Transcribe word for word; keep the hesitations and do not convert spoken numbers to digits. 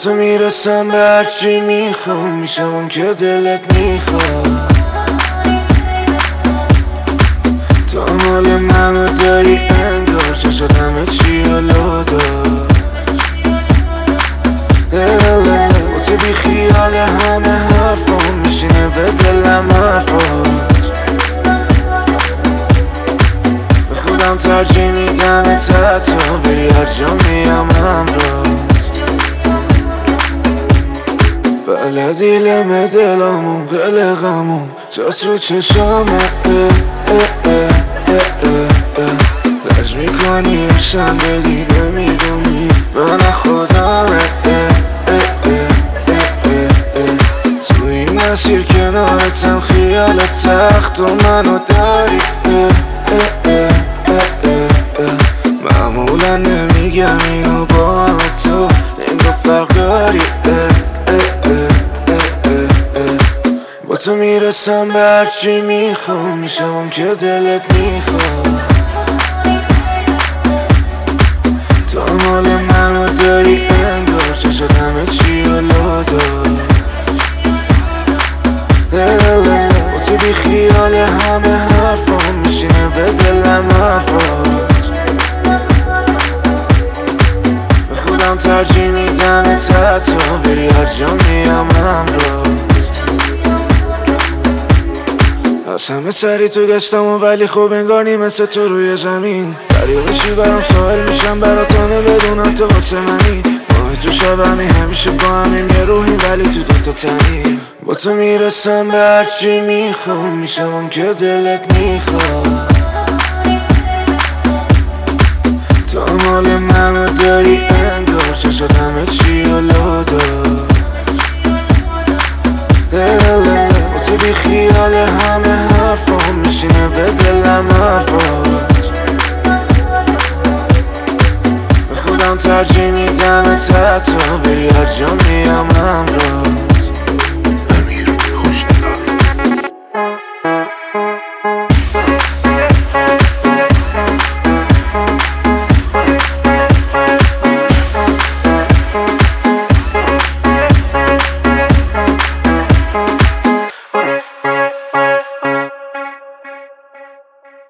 با تو میرسم به هرچی میخوام، میشم اون که دلت میخواد. تو مال منو داری انگار، چشات همه چی حالا دار. با تو بی خیال همه حرفام، میشینه به دلم حرفات. به خودم ترجیح میدم تا بری هر جا میام همراهت. بلدی لمه دلامون قلقمون جات رو چشامه لج میکنی عشقم بدی نمیدونی من خودمه. تو این مسیر کنارتم خیالت تخت و منو داری. معمولا نمیگم اینو با تو، این رو فرق داری. با تو میرسم به هرچی میخوام، میشم اون که دلت میخواد. تو مال منو داری انگار، چشات همه چی حالا دار. با تو بی خیال همه حرفام، میشینه به دلم حرفات. به خودم ترجیح میدم تا بری هر جا میام همراهت. از همه سری تو گشتم و ولی خوب انگار نی مثل تو روی زمین. دریا بشی برام ساحل میشم براتانه بدونم تو واسه منی. ماه تو شب همی همیشه با همیم یه روحی ولی تو دوتا تنی. با تو میرسم به هرچی میخوام، میشم اون که دلت میخواد. تو مال منو داری انگار، چشات همه چی حالا دار. تو بی خیال همه حرفام، میشینه به دلم حرفات. به خودم ترجیح میدم تا بری هر جا میام همراه.